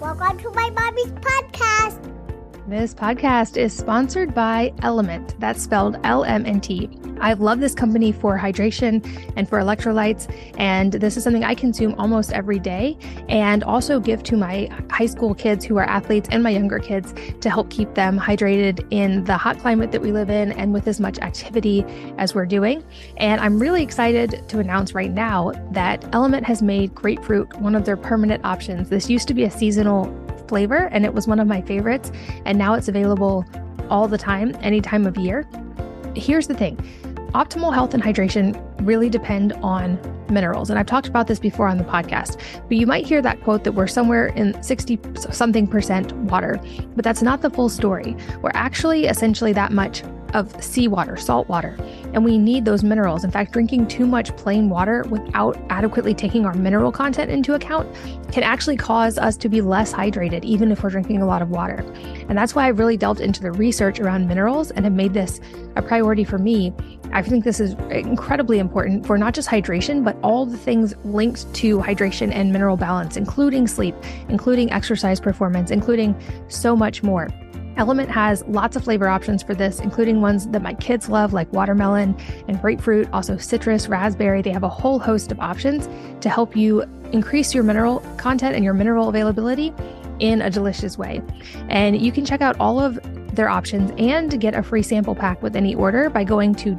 Welcome to my mommy's podcast. This podcast is sponsored by Element. That's spelled LMNT. I love this company for hydration and for electrolytes, and this is something I consume almost every day and also give to my high school kids who are athletes and my younger kids to help keep them hydrated in the hot climate that we live in and with as much activity as we're doing. And I'm really excited to announce right now that Element has made grapefruit one of their permanent options. This used to be a seasonal flavor, and it was one of my favorites, and now it's available all the time, any time of year. Here's the thing. Optimal health and hydration really depend on minerals. And I've talked about this before on the podcast, but you might hear that quote that we're somewhere in 60 something percent water, but that's not the full story. We're actually essentially that much of seawater, salt water, and we need those minerals. In fact, drinking too much plain water without adequately taking our mineral content into account can actually cause us to be less hydrated, even if we're drinking a lot of water. And that's why I really delved into the research around minerals and have made this a priority for me. I think this is incredibly important for not just hydration, but all the things linked to hydration and mineral balance, including sleep, including exercise performance, including so much more. Element has lots of flavor options for this, including ones that my kids love, like watermelon and grapefruit, also citrus, raspberry. They have a whole host of options to help you increase your mineral content and your mineral availability in a delicious way. And you can check out all of their options and get a free sample pack with any order by going to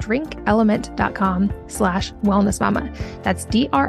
drinkelement.com/wellnessmama. That's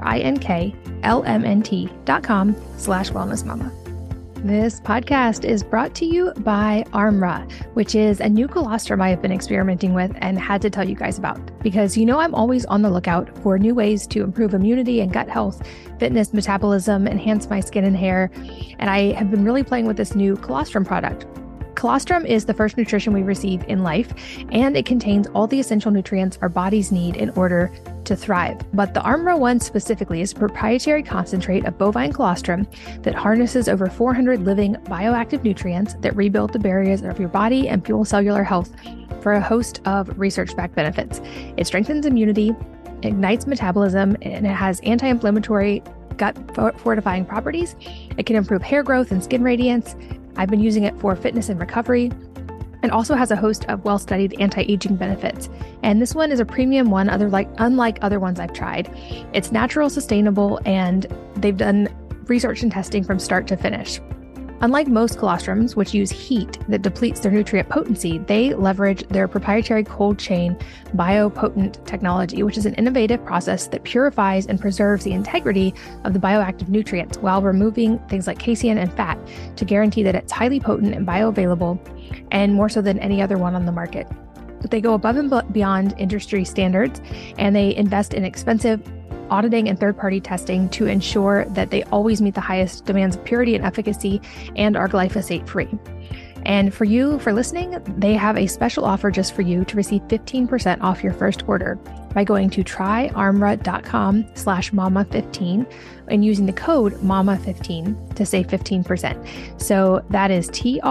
drinklmnt.com/wellnessmama. This podcast is brought to you by Armra, which is a new colostrum I have been experimenting with and had to tell you guys about because I'm always on the lookout for new ways to improve immunity and gut health, fitness, metabolism, enhance my skin and hair. And I have been really playing with this new colostrum product. Colostrum is the first nutrition we receive in life, and it contains all the essential nutrients our bodies need in order to thrive. But the Armra one specifically is a proprietary concentrate of bovine colostrum that harnesses over 400 living bioactive nutrients that rebuild the barriers of your body and fuel cellular health for a host of research-backed benefits. It strengthens immunity, ignites metabolism, and it has anti-inflammatory gut fortifying properties. It can improve hair growth and skin radiance. I've been using it for fitness and recovery, and also has a host of well-studied anti-aging benefits. And this one is a premium one, unlike other ones I've tried. It's natural, sustainable, and they've done research and testing from start to finish. Unlike most colostrums, which use heat that depletes their nutrient potency, they leverage their proprietary cold chain biopotent technology, which is an innovative process that purifies and preserves the integrity of the bioactive nutrients while removing things like casein and fat to guarantee that it's highly potent and bioavailable, and more so than any other one on the market. But they go above and beyond industry standards, and they invest in expensive auditing and third-party testing to ensure that they always meet the highest demands of purity and efficacy and are glyphosate-free. And for you, for listening, they have a special offer just for you to receive 15% off your first order by going to tryarmra.com/mama15 and using the code MAMA15 to save 15%. So that is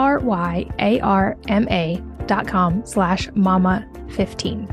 tryarma.com/mama15.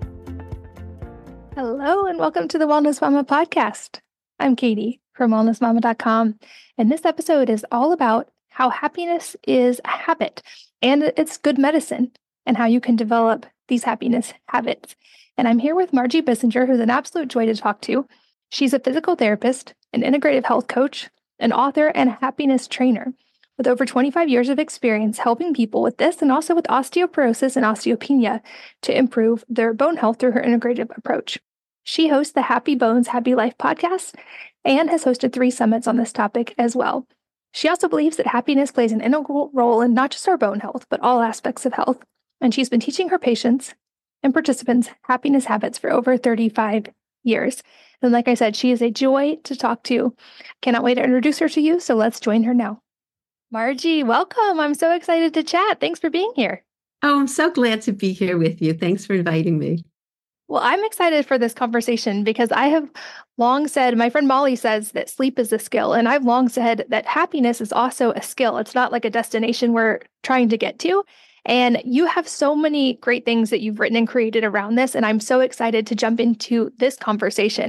Hello, and welcome to the Wellness Mama podcast. I'm Katie from wellnessmama.com, and this episode is all about how happiness is a habit and it's good medicine and how you can develop these happiness habits. And I'm here with Margie Bissinger, who's an absolute joy to talk to. She's a physical therapist, an integrative health coach, an author, and a happiness trainer with over 25 years of experience helping people with this and also with osteoporosis and osteopenia to improve their bone health through her integrative approach. She hosts the Happy Bones, Happy Life podcast and has hosted 3 summits on this topic as well. She also believes that happiness plays an integral role in not just our bone health, but all aspects of health. And she's been teaching her patients and participants happiness habits for over 35 years. And like I said, she is a joy to talk to. Cannot wait to introduce her to you, so let's join her now. Margie, welcome. I'm so excited to chat. Thanks for being here. Oh, I'm so glad to be here with you. Thanks for inviting me. Well, I'm excited for this conversation because I have long said, my friend Molly says that sleep is a skill, and I've long said that happiness is also a skill. It's not like a destination we're trying to get to. And you have so many great things that you've written and created around this, and I'm so excited to jump into this conversation.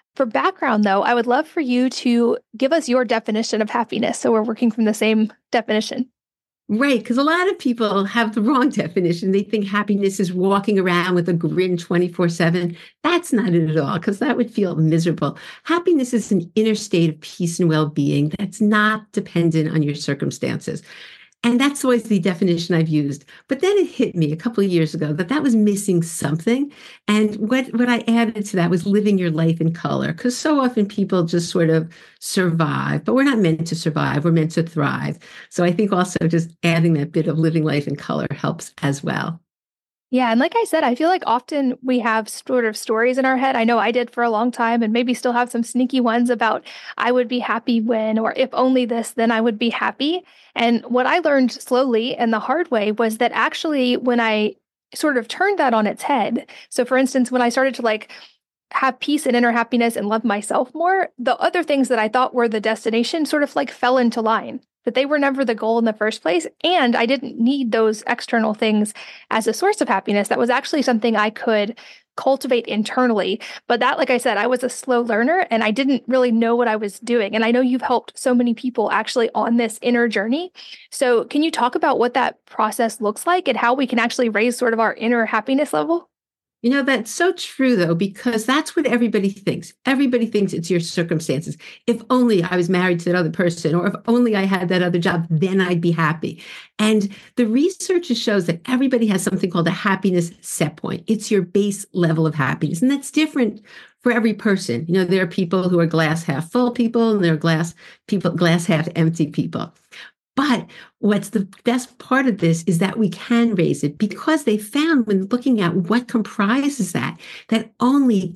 For background, though, I would love for you to give us your definition of happiness. So we're working from the same definition. Right, because a lot of people have the wrong definition. They think happiness is walking around with a grin 24/7. That's not it at all, because that would feel miserable. Happiness is an inner state of peace and well-being that's not dependent on your circumstances. And that's always the definition I've used. But then it hit me a couple of years ago that that was missing something. And what I added to that was living your life in color. Because so often people just sort of survive, but we're not meant to survive. We're meant to thrive. So I think also just adding that bit of living life in color helps as well. Yeah. And like I said, I feel like often we have sort of stories in our head. I know I did for a long time and maybe still have some sneaky ones about I would be happy when, or if only this, then I would be happy. And what I learned slowly and the hard way was that actually when I sort of turned that on its head. So for instance, when I started to like have peace and inner happiness and love myself more, the other things that I thought were the destination sort of like fell into line, that they were never the goal in the first place. And I didn't need those external things as a source of happiness. That was actually something I could cultivate internally. But that, like I said, I was a slow learner and I didn't really know what I was doing. And I know you've helped so many people actually on this inner journey. So can you talk about what that process looks like and how we can actually raise sort of our inner happiness level? That's so true, though, because that's what everybody thinks. Everybody thinks it's your circumstances. If only I was married to that other person, or if only I had that other job, then I'd be happy. And the research shows that everybody has something called a happiness set point. It's your base level of happiness. And that's different for every person. There are people who are glass half full people, and there are glass half empty people. But what's the best part of this is that we can raise it, because they found when looking at what comprises that only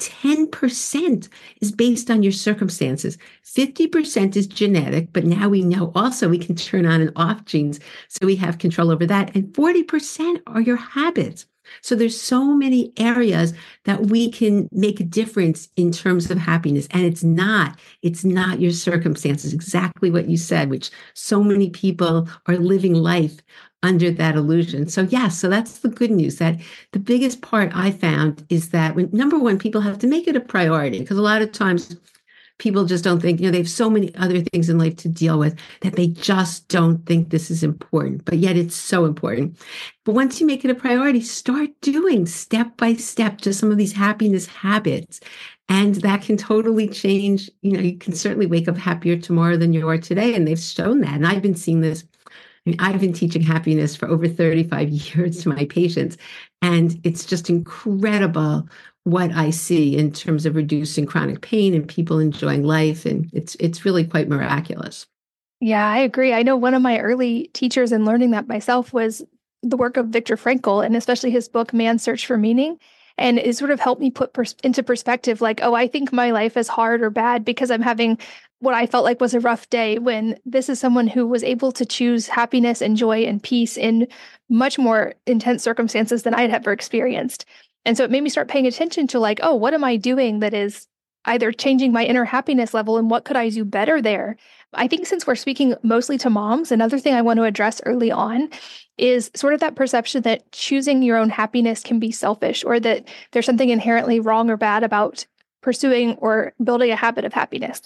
10% is based on your circumstances. 50% is genetic, but now we know also we can turn on and off genes, so we have control over that. And 40% are your habits. So there's so many areas that we can make a difference in terms of happiness. And it's not your circumstances, exactly what you said, which so many people are living life under that illusion. So yes, so that's the good news. That the biggest part I found is that number one, people have to make it a priority, because a lot of times people just don't think, they have so many other things in life to deal with that they just don't think this is important, but yet it's so important. But once you make it a priority, start doing step by step just some of these happiness habits. And that can totally change. You can certainly wake up happier tomorrow than you are today. And they've shown that. And I've been seeing this. I've been teaching happiness for over 35 years to my patients. And it's just incredible what I see in terms of reducing chronic pain and people enjoying life. And it's really quite miraculous. Yeah, I agree. I know one of my early teachers in learning that myself was the work of Viktor Frankl, and especially his book, Man's Search for Meaning. And it sort of helped me put into perspective, like, oh, I think my life is hard or bad because I'm having what I felt like was a rough day, when this is someone who was able to choose happiness and joy and peace in much more intense circumstances than I had ever experienced. And so it made me start paying attention to like, oh, what am I doing that is either changing my inner happiness level, and what could I do better there? I think since we're speaking mostly to moms, another thing I want to address early on is sort of that perception that choosing your own happiness can be selfish, or that there's something inherently wrong or bad about pursuing or building a habit of happiness.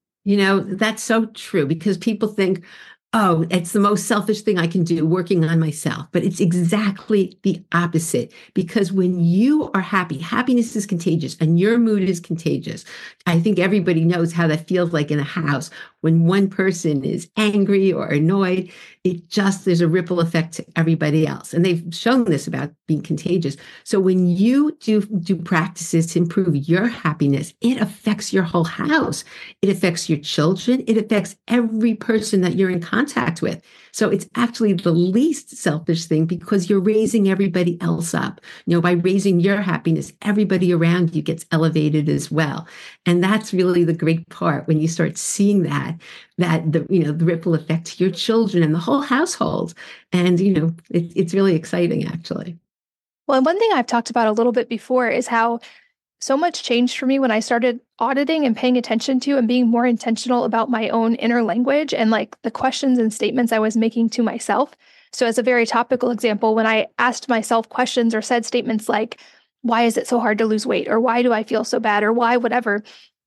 That's so true, because people think, oh, it's the most selfish thing I can do, working on myself. But it's exactly the opposite, because when you are happy, happiness is contagious and your mood is contagious. I think everybody knows how that feels like in a house. When one person is angry or annoyed, there's a ripple effect to everybody else. And they've shown this about being contagious. So when you do practices to improve your happiness, it affects your whole house. It affects your children. It affects every person that you're in contact with. So it's actually the least selfish thing, because you're raising everybody else up. By raising your happiness, everybody around you gets elevated as well. And that's really the great part, when you start seeing that the ripple effect to your children and the whole household. And, it's really exciting, actually. Well, and one thing I've talked about a little bit before is how so much changed for me when I started auditing and paying attention to and being more intentional about my own inner language and like the questions and statements I was making to myself. So as a very topical example, when I asked myself questions or said statements like, why is it so hard to lose weight? Or why do I feel so bad? Or why whatever?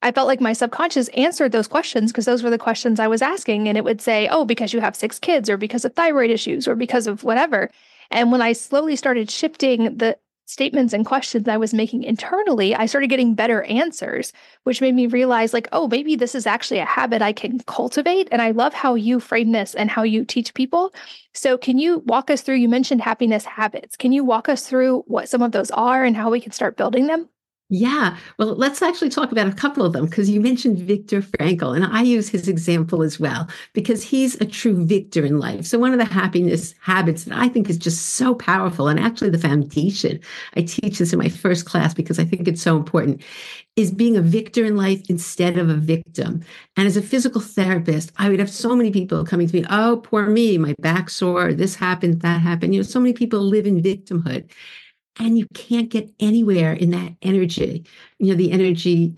I felt like my subconscious answered those questions because those were the questions I was asking. And it would say, oh, because you have 6 kids, or because of thyroid issues, or because of whatever. And when I slowly started shifting the statements and questions I was making internally, I started getting better answers, which made me realize like, oh, maybe this is actually a habit I can cultivate. And I love how you frame this and how you teach people. So can you walk us through, you mentioned happiness habits. Can you walk us through what some of those are and how we can start building them? Yeah, well, let's actually talk about a couple of them because you mentioned Viktor Frankl, and I use his example as well because he's a true victor in life. So, one of the happiness habits that I think is just so powerful and actually the foundation, I teach this in my first class because I think it's so important, is being a victor in life instead of a victim. And as a physical therapist, I would have so many people coming to me, oh, poor me, my back's sore, this happened, that happened. So many people live in victimhood. And you can't get anywhere in that energy, the energy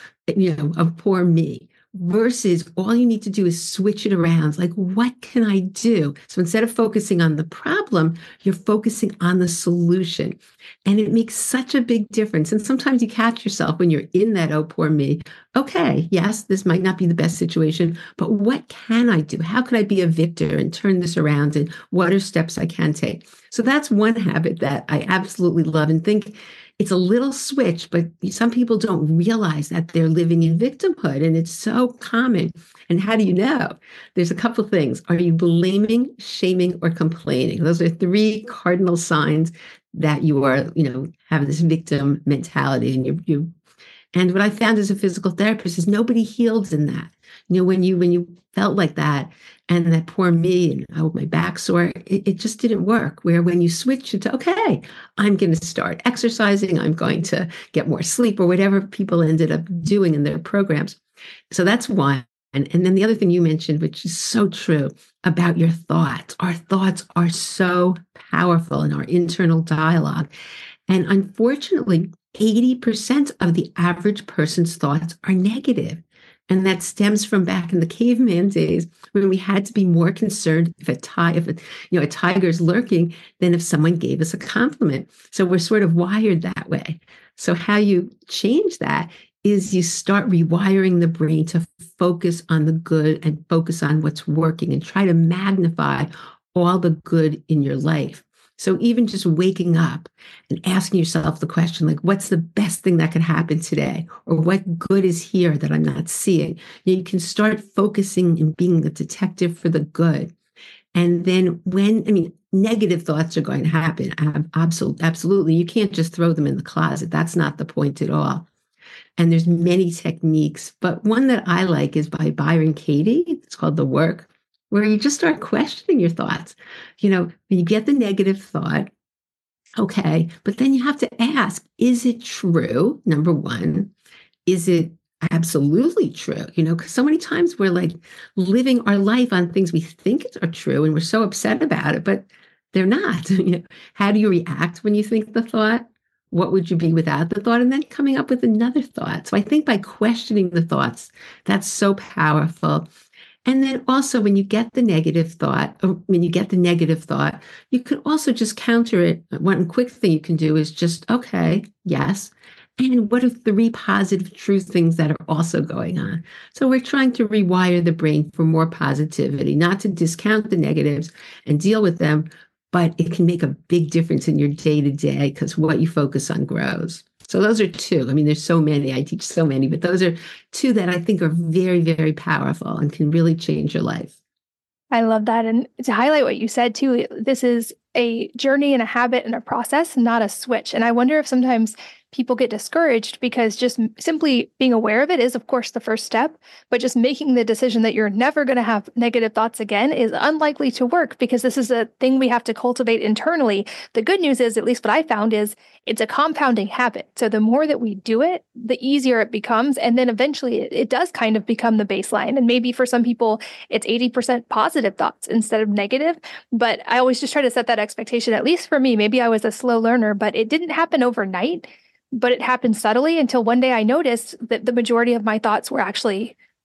of poor me, versus all you need to do is switch it around. Like, what can I do? So instead of focusing on the problem, you're focusing on the solution. And it makes such a big difference. And sometimes you catch yourself when you're in that, oh, poor me. Okay, yes, this might not be the best situation, but what can I do? How can I be a victor and turn this around? And what are steps I can take? So that's one habit that I absolutely love and think it's a little switch, but some people don't realize that they're living in victimhood, and it's so common. And how do you know? There's a couple of things. Are you blaming, shaming, or complaining? Those are 3 cardinal signs that you are, have this victim mentality. And and what I found as a physical therapist is nobody heals in that. When you felt like that, and that poor me, and oh, my back sore, it just didn't work. Where when you switch it to, okay, I'm going to start exercising, I'm going to get more sleep, or whatever people ended up doing in their programs. So that's one. And then the other thing you mentioned, which is so true about your thoughts. Our thoughts are so powerful in our internal dialogue. And unfortunately, 80% of the average person's thoughts are negative. And that stems from back in the caveman days when we had to be more concerned if a tiger's lurking than if someone gave us a compliment. So we're sort of wired that way. So how you change that is you start rewiring the brain to focus on the good and focus on what's working and try to magnify all the good in your life. So even just waking up and asking yourself the question, like, what's the best thing that could happen today? Or what good is here that I'm not seeing? You can start focusing and being a detective for the good. And then negative thoughts are going to happen. Absolutely. You can't just throw them in the closet. That's not the point at all. And there's many techniques, but one that I like is by Byron Katie. It's called The Work, where you just start questioning your thoughts. When you get the negative thought, okay, but then you have to ask, is it true? Number one, is it absolutely true? Because so many times we're like living our life on things we think are true and we're so upset about it, but they're not. How do you react when you think the thought? What would you be without the thought? And then coming up with another thought. So I think by questioning the thoughts, that's so powerful. And then also when you get the negative thought, you can also just counter it. One quick thing you can do is just, okay, yes. And what are 3 positive, true things that are also going on? So we're trying to rewire the brain for more positivity, not to discount the negatives and deal with them, but it can make a big difference in your day-to-day because what you focus on grows. So those are 2. There's so many. I teach so many, but those are 2 that I think are very, very powerful and can really change your life. I love that. And to highlight what you said too, this is a journey and a habit and a process, not a switch. And I wonder if sometimes people get discouraged because just simply being aware of it is, of course, the first step, but just making the decision that you're never going to have negative thoughts again is unlikely to work because this is a thing we have to cultivate internally. The good news is, at least what I found, is it's a compounding habit. So the more that we do it, the easier it becomes. And then eventually it does kind of become the baseline. And maybe for some people, it's 80% positive thoughts instead of negative. But I always just try to set that expectation, at least for me. Maybe I was a slow learner, but it didn't happen overnight. But it happened subtly until one day I noticed that the majority of my thoughts were actually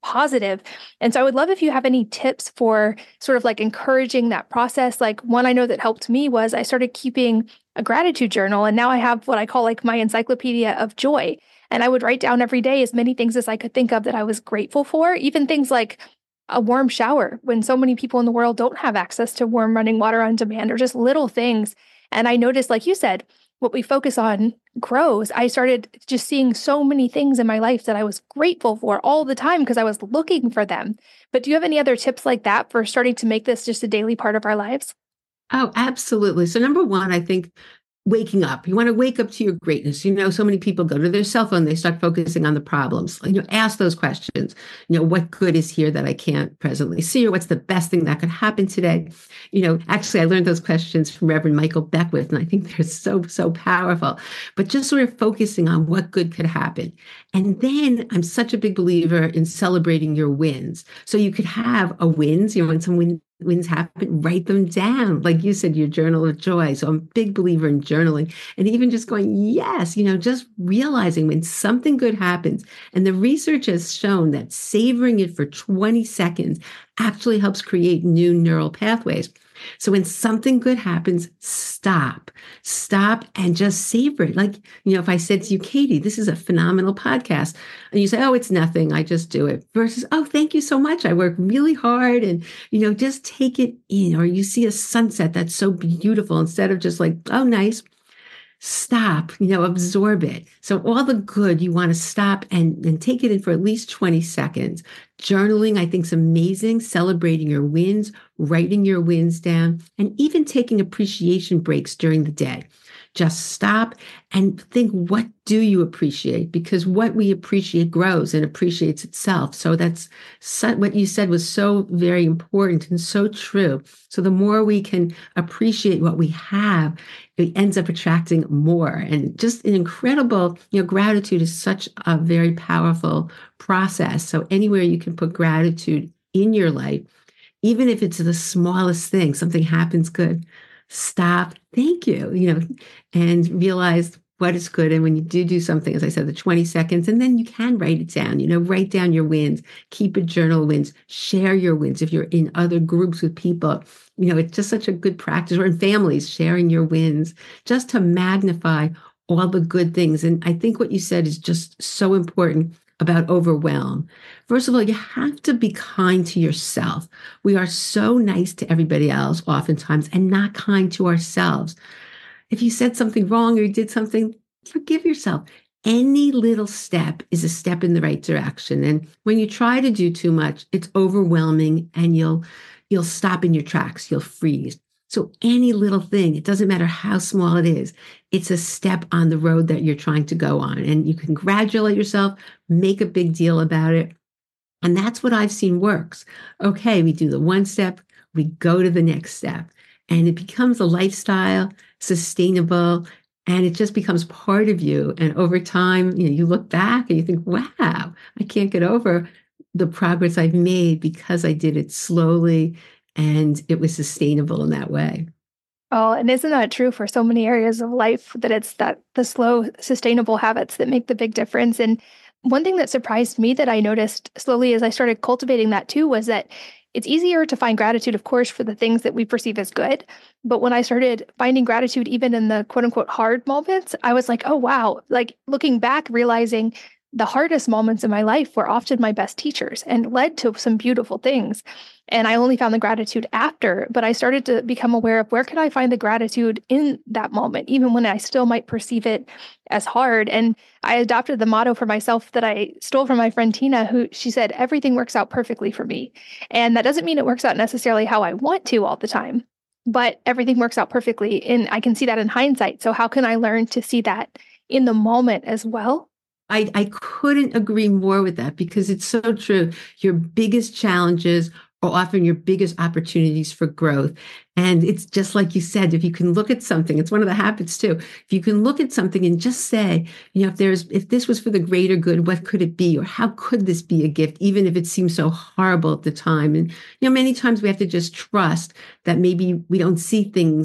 positive. And so I would love if you have any tips for sort of like encouraging that process. Like one I know that helped me was I started keeping a gratitude journal, and now I have what I call like my encyclopedia of joy. And I would write down every day as many things as I could think of that I was grateful for, even things like a warm shower when so many people in the world don't have access to warm running water on demand, or just little things. And I noticed, like you said, what we focus on grows. I started just seeing so many things in my life that I was grateful for all the time because I was looking for them. But do you have any other tips like that for starting to make this just a daily part of our lives? Oh, absolutely. So number one, I think waking up. You want to wake up to your greatness. So many people go to their cell phone, they start focusing on the problems. Ask those questions. What good is here that I can't presently see, or what's the best thing that could happen today? Actually, I learned those questions from Reverend Michael Beckwith, and I think they're so, so powerful. But just sort of focusing on what good could happen. And then I'm such a big believer in celebrating your wins. So you could have a wins, when some wins happen, write them down. Like you said, your journal of joy. So I'm a big believer in journaling, and even just going, yes, just realizing when something good happens. And the research has shown that savoring it for 20 seconds actually helps create new neural pathways. So when something good happens, stop and just savor it. Like, if I said to you, Katie, this is a phenomenal podcast, and you say, oh, it's nothing, I just do it, versus, oh, thank you so much, I work really hard, and, just take it in. Or you see a sunset that's so beautiful, instead of just like, oh, nice. Stop, absorb it. So all the good, you want to stop and take it in for at least 20 seconds. Journaling, I think, is amazing. Celebrating your wins, writing your wins down, and even taking appreciation breaks during the day. Just stop and think, what do you appreciate? Because what we appreciate grows and appreciates itself. So that's what you said was so very important and so true. So the more we can appreciate what we have, it ends up attracting more. And just an incredible, gratitude is such a very powerful process. So anywhere you can put gratitude in your life, even if it's the smallest thing, something happens good, stop, thank you, and realize what is good. And when you do something, as I said, the 20 seconds, and then you can write it down, write down your wins, keep a journal of wins, share your wins. If you're in other groups with people, it's just such a good practice, or in families, sharing your wins, just to magnify all the good things. And I think what you said is just so important about overwhelm. First of all, you have to be kind to yourself. We are so nice to everybody else oftentimes and not kind to ourselves. If you said something wrong or you did something, forgive yourself. Any little step is a step in the right direction. And when you try to do too much, it's overwhelming, and you'll stop in your tracks. You'll freeze. So any little thing, it doesn't matter how small it is, it's a step on the road that you're trying to go on. And you congratulate yourself, make a big deal about it. And that's what I've seen works. Okay, we do the one step, we go to the next step, and it becomes a lifestyle, sustainable, and it just becomes part of you. And over time, you look back and you think, wow, I can't get over the progress I've made because I did it slowly and it was sustainable in that way. Oh, and isn't that true for so many areas of life, that it's the slow, sustainable habits that make the big difference? And one thing that surprised me that I noticed slowly as I started cultivating that too was that it's easier to find gratitude, of course, for the things that we perceive as good. But when I started finding gratitude, even in the quote unquote hard moments, I was like, oh, wow. Like looking back, realizing the hardest moments in my life were often my best teachers and led to some beautiful things. And I only found the gratitude after, but I started to become aware of where could I find the gratitude in that moment, even when I still might perceive it as hard. And I adopted the motto for myself that I stole from my friend Tina, who she said, everything works out perfectly for me. And that doesn't mean it works out necessarily how I want to all the time, but everything works out perfectly. And I can see that in hindsight. So how can I learn to see that in the moment as well? I couldn't agree more with that, because it's so true. Your biggest challenges are often your biggest opportunities for growth. And it's just like you said, if you can look at something, it's one of the habits too. If you can look at something and just say, if this was for the greater good, what could it be? Or how could this be a gift, even if it seems so horrible at the time? And, many times we have to just trust that maybe we don't see things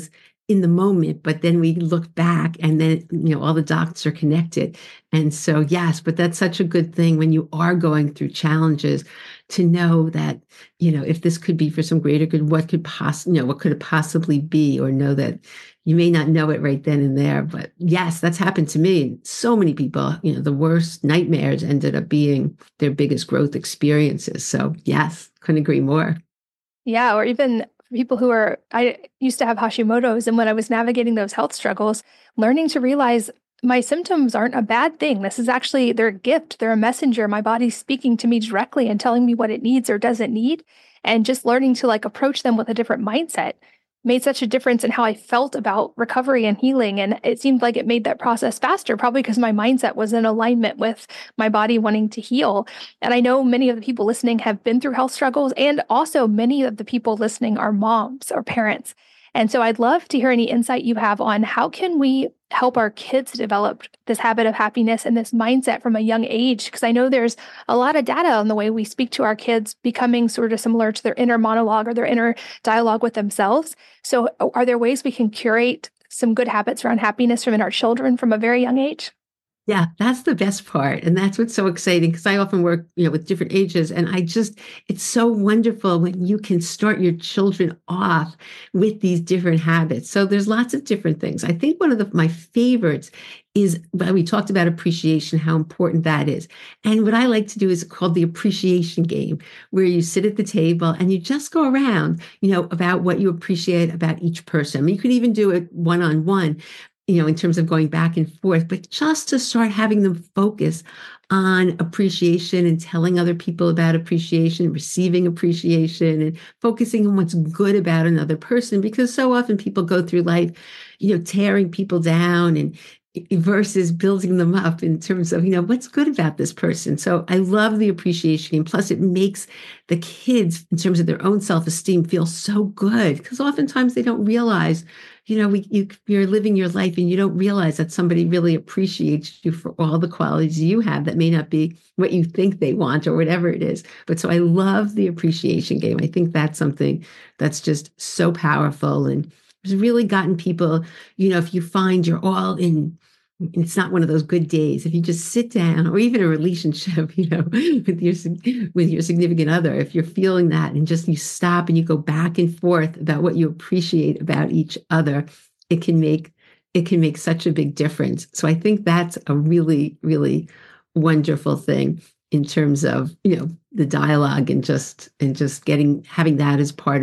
in the moment, but then we look back and then, all the dots are connected. And so, yes, but that's such a good thing when you are going through challenges to know that, if this could be for some greater good, what could it possibly be, or know that you may not know it right then and there. But yes, that's happened to me. And so many people, the worst nightmares ended up being their biggest growth experiences. So yes, couldn't agree more. Yeah, or even people I used to have Hashimoto's, and when I was navigating those health struggles, learning to realize my symptoms aren't a bad thing. This is actually, they're a gift. They're a messenger. My body's speaking to me directly and telling me what it needs or doesn't need. And just learning to approach them with a different mindset made such a difference in how I felt about recovery and healing. And it seemed like it made that process faster, probably because my mindset was in alignment with my body wanting to heal. And I know many of the people listening have been through health struggles, and also many of the people listening are moms or parents. And so I'd love to hear any insight you have on how can we help our kids develop this habit of happiness and this mindset from a young age? Because I know there's a lot of data on the way we speak to our kids becoming sort of similar to their inner monologue or their inner dialogue with themselves. So are there ways we can curate some good habits around happiness from our children from a very young age? Yeah, that's the best part. And that's what's so exciting, because I often work, with different ages. And it's so wonderful when you can start your children off with these different habits. So there's lots of different things. I think one of my favorites is, well, we talked about appreciation, how important that is. And what I like to do is called the appreciation game, where you sit at the table and you just go around, about what you appreciate about each person. I mean, you could even do it one-on-one, in terms of going back and forth, but just to start having them focus on appreciation and telling other people about appreciation, receiving appreciation, and focusing on what's good about another person. Because so often people go through life, tearing people down and versus building them up in terms of, what's good about this person. So I love the appreciation game. Plus, it makes the kids, in terms of their own self-esteem, feel so good, because oftentimes they don't realize, you're living your life and you don't realize that somebody really appreciates you for all the qualities you have that may not be what you think they want or whatever it is. But so I love the appreciation game. I think that's something that's just so powerful, and has really gotten people, if you find you're all in, it's not one of those good days, if you just sit down, or even a relationship, with your significant other, if you're feeling that and just you stop and you go back and forth about what you appreciate about each other, it can make such a big difference. So I think that's a really, really wonderful thing in terms of, the dialogue and just having that as part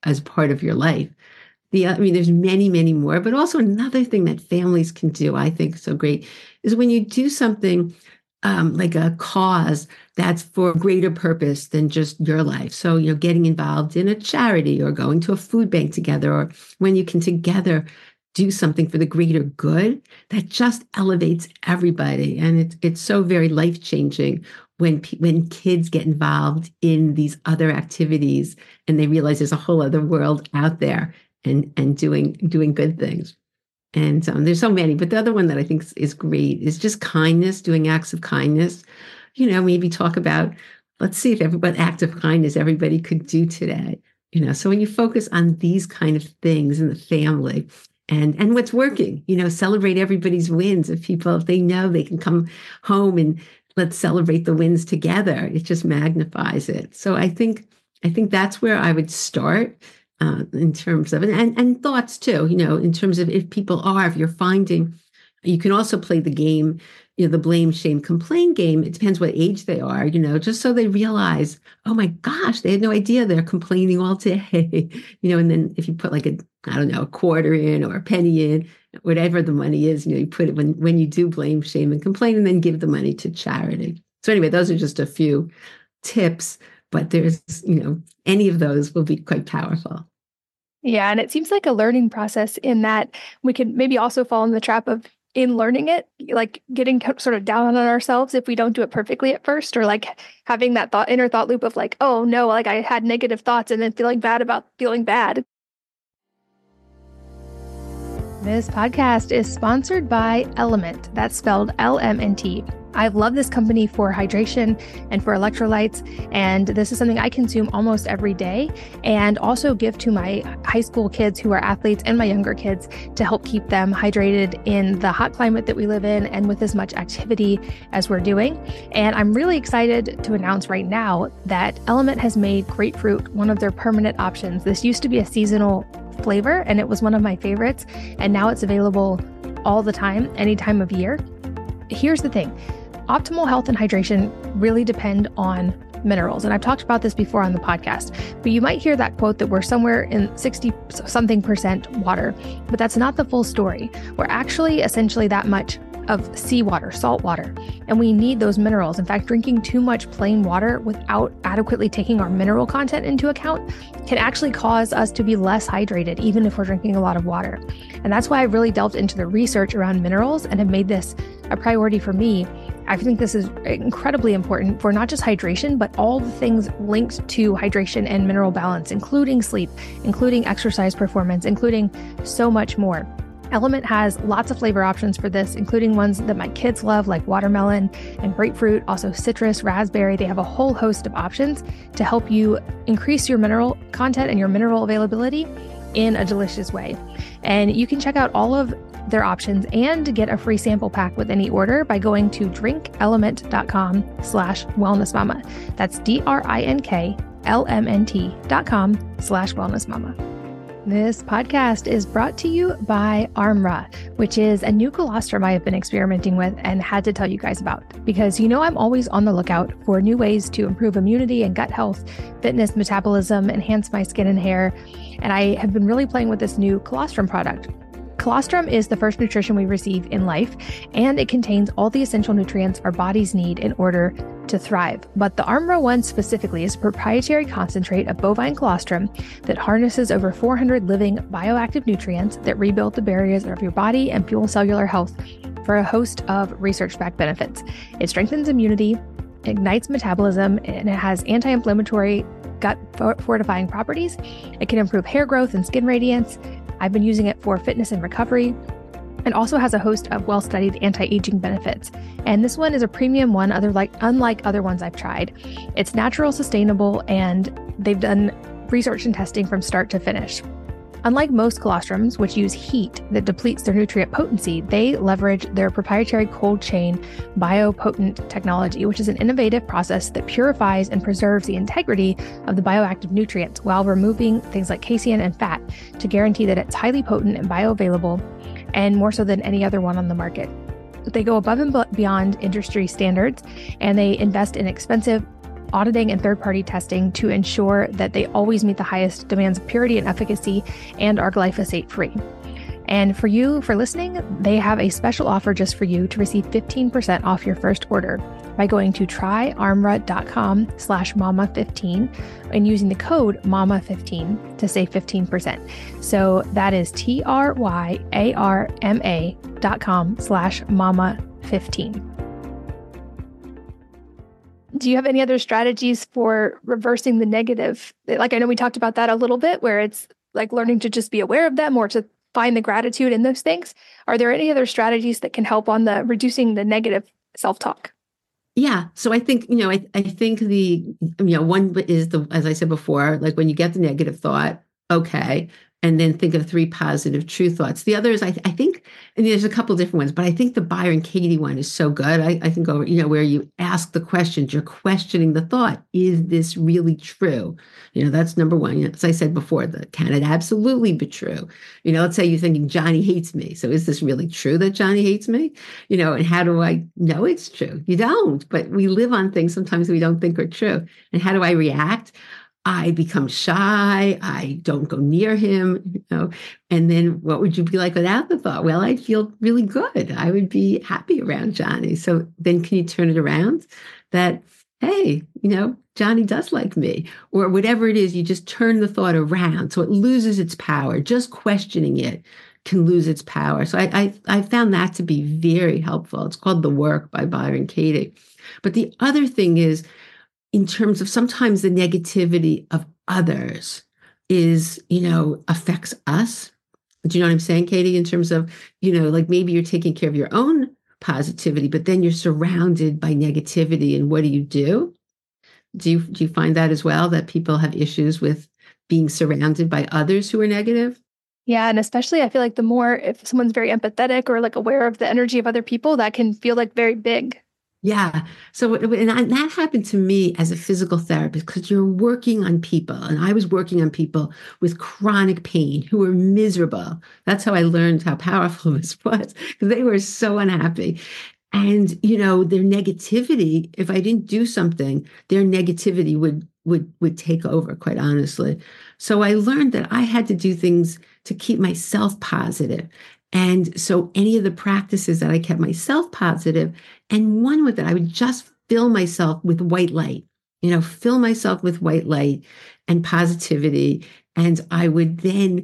of your life. There's many, many more, but also another thing that families can do, I think so great, is when you do something like a cause that's for a greater purpose than just your life. So, getting involved in a charity or going to a food bank together, or when you can together do something for the greater good, that just elevates everybody. And it's so very life-changing when kids get involved in these other activities and they realize there's a whole other world out there, and doing good things. And there's so many, but the other one that I think is great is just kindness, doing acts of kindness. Maybe talk about, let's see what act of kindness everybody could do today. So when you focus on these kind of things in the family, and what's working, celebrate everybody's wins. If they know they can come home and let's celebrate the wins together, it just magnifies it. So I think that's where I would start. In terms of, and thoughts too, in terms of if you're finding, you can also play the game, the blame, shame, complain game. It depends what age they are, just so they realize, oh my gosh, they had no idea they're complaining all day, and then if you put a quarter in or a penny in, whatever the money is, you put it when you do blame, shame, and complain, and then give the money to charity. So anyway, those are just a few tips, but there's, any of those will be quite powerful. Yeah. And it seems like a learning process in that we could maybe also fall in the trap of, in learning it, getting sort of down on ourselves if we don't do it perfectly at first, or having that inner thought loop of oh no, I had negative thoughts, and then feeling bad about feeling bad. This podcast is sponsored by Element. That's spelled LMNT. I love this company for hydration and for electrolytes, and this is something I consume almost every day and also give to my high school kids who are athletes and my younger kids to help keep them hydrated in the hot climate that we live in and with as much activity as we're doing. And I'm really excited to announce right now that Element has made grapefruit one of their permanent options. This used to be a seasonal flavor and it was one of my favorites, and now it's available all the time, any time of year. Here's the thing. Optimal health and hydration really depend on minerals. And I've talked about this before on the podcast, but you might hear that quote that we're somewhere in 60 something percent water, but that's not the full story. We're actually essentially that much of seawater, salt water, and we need those minerals. In fact, drinking too much plain water without adequately taking our mineral content into account can actually cause us to be less hydrated, even if we're drinking a lot of water. And that's why I really delved into the research around minerals and have made this a priority for me. I think this is incredibly important for not just hydration, but all the things linked to hydration and mineral balance, including sleep, including exercise performance, including so much more. Element has lots of flavor options for this, including ones that my kids love, like watermelon and grapefruit, also citrus, raspberry. They have a whole host of options to help you increase your mineral content and your mineral availability in a delicious way. And you can check out all of their options and get a free sample pack with any order by going to drinkelement.com/wellnessmama. That's DRINKLMNT.com/wellnessmama. This podcast is brought to you by Armra, which is a new colostrum I have been experimenting with and had to tell you guys about because I'm always on the lookout for new ways to improve immunity and gut health, fitness, metabolism, enhance my skin and hair. And I have been really playing with this new colostrum product. Colostrum is the first nutrition we receive in life, and it contains all the essential nutrients our bodies need in order to thrive. But the Armra one specifically is a proprietary concentrate of bovine colostrum that harnesses over 400 living bioactive nutrients that rebuild the barriers of your body and fuel cellular health for a host of research-backed benefits. It strengthens immunity, ignites metabolism, and it has anti-inflammatory, gut fortifying properties. It can improve hair growth and skin radiance. I've been using it for fitness and recovery, and also has a host of well-studied anti-aging benefits. And this one is a premium one, unlike other ones I've tried. It's natural, sustainable, and they've done research and testing from start to finish. Unlike most colostrums, which use heat that depletes their nutrient potency, they leverage their proprietary cold chain biopotent technology, which is an innovative process that purifies and preserves the integrity of the bioactive nutrients while removing things like casein and fat to guarantee that it's highly potent and bioavailable, and more so than any other one on the market. They go above and beyond industry standards, and they invest in expensive auditing and third-party testing to ensure that they always meet the highest demands of purity and efficacy and are glyphosate-free. And for you, for listening, they have a special offer just for you to receive 15% off your first order by going to tryarmra.com/mama15 and using the code MAMA15 to save 15%. So that is tryarma.com/mama15. Do you have any other strategies for reversing the negative? Like, I know we talked about that a little bit, where it's like learning to just be aware of them or to find the gratitude in those things. Are there any other strategies that can help on the reducing the negative self-talk? Yeah. So I think, I think one is as I said before, like when you get the negative thought, okay, and then think of 3 positive true thoughts. The other is, I think, and there's a couple different ones, but I think the Byron Katie one is so good. I think over, where you ask the questions, you're questioning the thought. Is this really true? That's number one. As I said before, can it absolutely be true? Let's say you're thinking Johnny hates me. So is this really true that Johnny hates me? And how do I know it's true? You don't, but we live on things sometimes we don't think are true. And how do I react? I become shy. I don't go near him, and then what would you be like without the thought? Well, I'd feel really good. I would be happy around Johnny. So then can you turn it around that, hey, Johnny does like me, or whatever it is, you just turn the thought around so it loses its power. Just questioning it can lose its power. So I found that to be very helpful. It's called The Work by Byron Katie. But the other thing is, in terms of sometimes the negativity of others is, affects us. Do you know what I'm saying, Katie? In terms of, like maybe you're taking care of your own positivity, but then you're surrounded by negativity. And what do you do? Do you find that as well, that people have issues with being surrounded by others who are negative? Yeah. And especially I feel like the more, if someone's very empathetic or like aware of the energy of other people, that can feel like very big. Yeah. So, that happened to me as a physical therapist because you're working on people. And I was working on people with chronic pain who were miserable. That's how I learned how powerful this was, because they were so unhappy. And, their negativity, if I didn't do something, their negativity would take over, quite honestly. So I learned that I had to do things to keep myself positive. And so any of the practices that I kept myself positive, and one with it, I would just fill myself with white light, fill myself with white light and positivity. And I would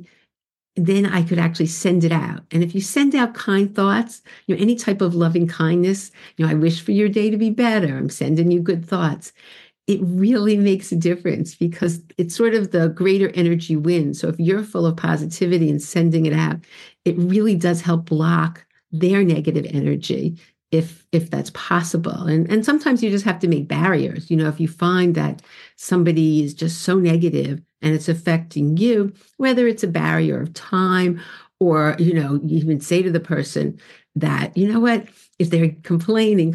then I could actually send it out. And if you send out kind thoughts, any type of loving kindness, I wish for your day to be better. I'm sending you good thoughts. It really makes a difference because it's sort of the greater energy wins. So if you're full of positivity and sending it out, it really does help block their negative energy if that's possible. And sometimes you just have to make barriers. If you find that somebody is just so negative and it's affecting you, whether it's a barrier of time or, you even say to the person that, what, if they're complaining,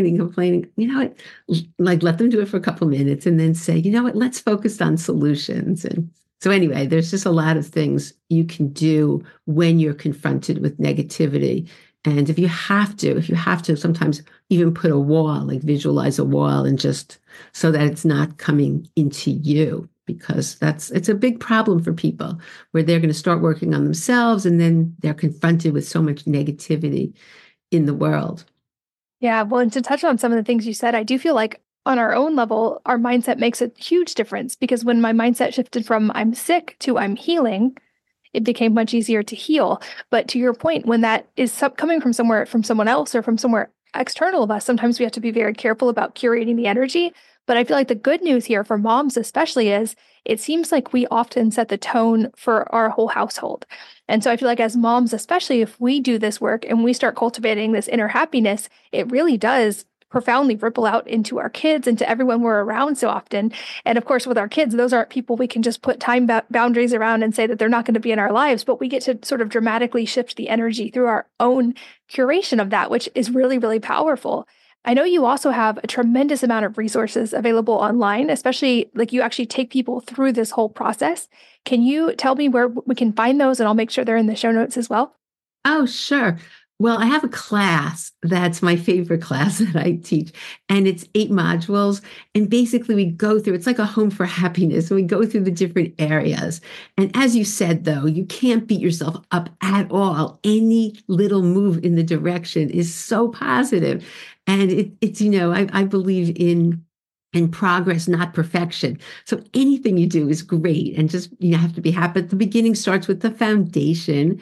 what, like let them do it for a couple minutes and then say, what, let's focus on solutions. And so anyway, there's just a lot of things you can do when you're confronted with negativity. And if you have to sometimes even put a wall, like visualize a wall and just so that it's not coming into you, because it's a big problem for people where they're going to start working on themselves and then they're confronted with so much negativity in the world. Yeah. Well, and to touch on some of the things you said, I do feel like on our own level, our mindset makes a huge difference because when my mindset shifted from I'm sick to I'm healing, it became much easier to heal. But to your point, when that is coming from somewhere, from someone else or from somewhere external of us, sometimes we have to be very careful about curating the energy. But I feel like the good news here for moms especially is it seems like we often set the tone for our whole household. And so I feel like as moms, especially if we do this work and we start cultivating this inner happiness, it really does profoundly ripple out into our kids and to everyone we're around so often. And of course, with our kids, those aren't people we can just put time boundaries around and say that they're not going to be in our lives, but we get to sort of dramatically shift the energy through our own curation of that, which is really, really powerful. I know you also have a tremendous amount of resources available online, especially like you actually take people through this whole process. Can you tell me where we can find those? And I'll make sure they're in the show notes as well. Oh, sure. Well, I have a class that's my favorite class that I teach, and it's 8 modules. And basically, we go through, it's like a home for happiness, and we go through the different areas. And as you said, though, you can't beat yourself up at all. Any little move in the direction is so positive. And it's, I believe in progress, not perfection. So anything you do is great and just, have to be happy. But the beginning starts with the foundation,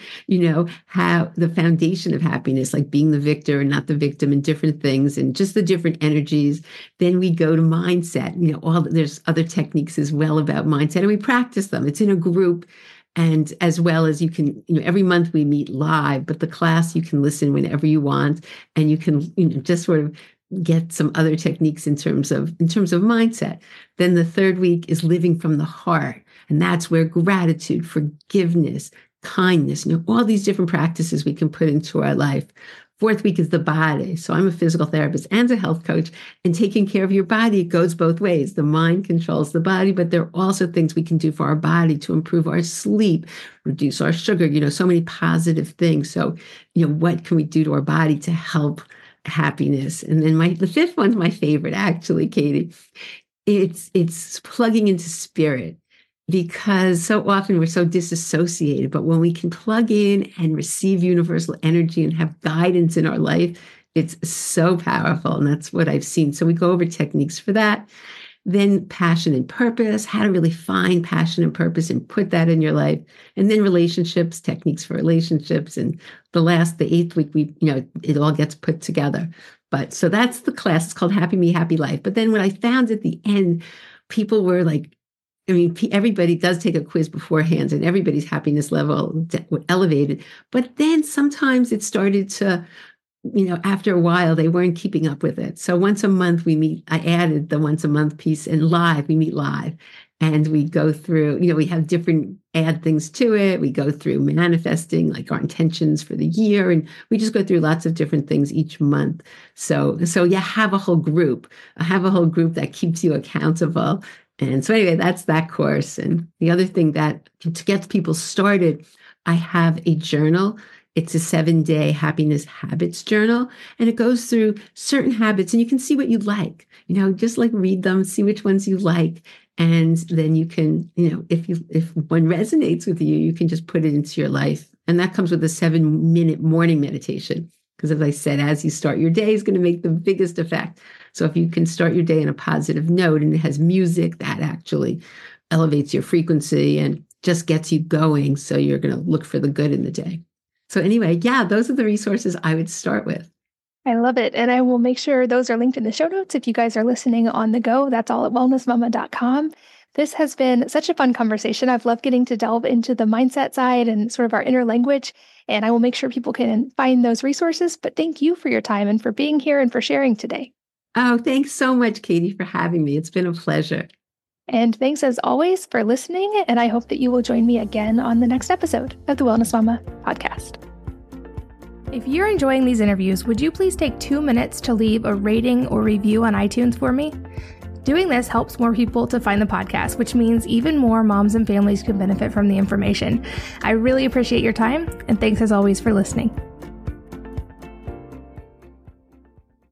how the foundation of happiness, like being the victor and not the victim and different things and just the different energies. Then we go to mindset, there's other techniques as well about mindset and we practice them. It's in a group. And as well as you can, every month we meet live, but the class you can listen whenever you want and you can, just sort of get some other techniques in terms of mindset. Then the third week is living from the heart. And that's where gratitude, forgiveness, kindness, all these different practices we can put into our life. Fourth week is the body. So I'm a physical therapist and a health coach, and taking care of your body, it goes both ways. The mind controls the body, but there are also things we can do for our body to improve our sleep, reduce our sugar, so many positive things. So, what can we do to our body to help happiness? And then the fifth one's my favorite, actually, Katie. It's plugging into spirit, because so often we're so disassociated, but when we can plug in and receive universal energy and have guidance in our life, it's so powerful. And that's what I've seen. So we go over techniques for that. Then passion and purpose, how to really find passion and purpose and put that in your life. And then relationships, techniques for relationships. And the 8th week, it all gets put together. But so that's the class. It's called Happy Me, Happy Life. But then what I found at the end, people were like, everybody does take a quiz beforehand and everybody's happiness level elevated. But then sometimes it started to after a while, they weren't keeping up with it. So once a month we meet. I added the once a month piece, and live, we meet live. And we go through, we have different add things to it. We go through manifesting like our intentions for the year. And we just go through lots of different things each month. So yeah, have a whole group. I have a whole group that keeps you accountable. And so anyway, that's that course. And the other thing that to get people started, I have a journal. It's a 7-day happiness habits journal, and it goes through certain habits, and you can see what you like, just like read them, see which ones you like. And then you can, if one resonates with you, you can just put it into your life. And that comes with a 7-minute morning meditation. Because as I said, as you start your day is going to make the biggest effect. So if you can start your day on a positive note and it has music, that actually elevates your frequency and just gets you going. So you're going to look for the good in the day. So anyway, yeah, those are the resources I would start with. I love it. And I will make sure those are linked in the show notes. If you guys are listening on the go, that's all at wellnessmama.com. This has been such a fun conversation. I've loved getting to delve into the mindset side and sort of our inner language. And I will make sure people can find those resources. But thank you for your time and for being here and for sharing today. Oh, thanks so much, Katie, for having me. It's been a pleasure. And thanks as always for listening. And I hope that you will join me again on the next episode of the Wellness Mama podcast. If you're enjoying these interviews, would you please take 2 minutes to leave a rating or review on iTunes for me? Doing this helps more people to find the podcast, which means even more moms and families can benefit from the information. I really appreciate your time, and thanks as always for listening.